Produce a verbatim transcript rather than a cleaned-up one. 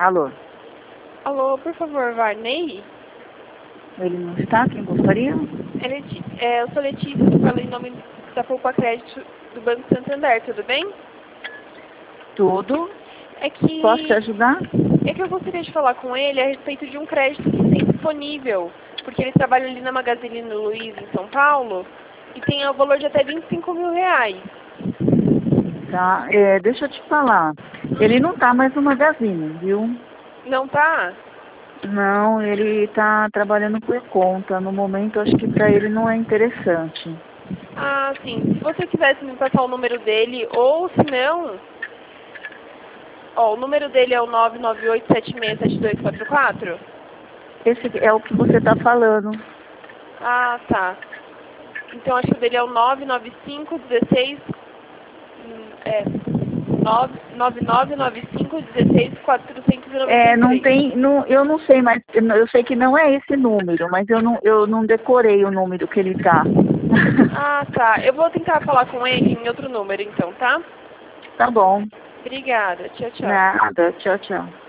Alô? Alô, por favor, Varney? Ele não está? Quem gostaria? É Leti- é, eu sou Letícia, estou falando em nome da Poupa Crédito do Banco Santander, tudo bem? Tudo. É que, Posso te ajudar? é que eu gostaria de falar com ele a respeito de um crédito que tem disponível, porque ele trabalha ali na Magazine Luiza, em São Paulo, e tem o valor de até vinte e cinco mil reais. Tá. É, deixa eu te falar. Ele não está mais no Magazine, viu? Não tá? Não, ele está trabalhando por conta. No momento, acho que para ele não é interessante. Ah, sim. Se você quisesse me passar o número dele, ou se não... Ó, o número dele é o nove nove oito sete seis sete dois quatro quatro? Esse é o que você está falando. Ah, tá. Então acho que o dele é o nove nove cinco dezesseis... hum, É... nove nove nove cinco dezesseis quatrocentos e noventa É, e não três. tem, não, eu não sei, mas eu sei que não é esse número, mas eu não, eu não decorei o número que ele tá. Ah, tá. Eu vou tentar falar com ele em outro número, então, tá? Tá bom. Obrigada. Tchau, tchau. Nada. Tchau, tchau.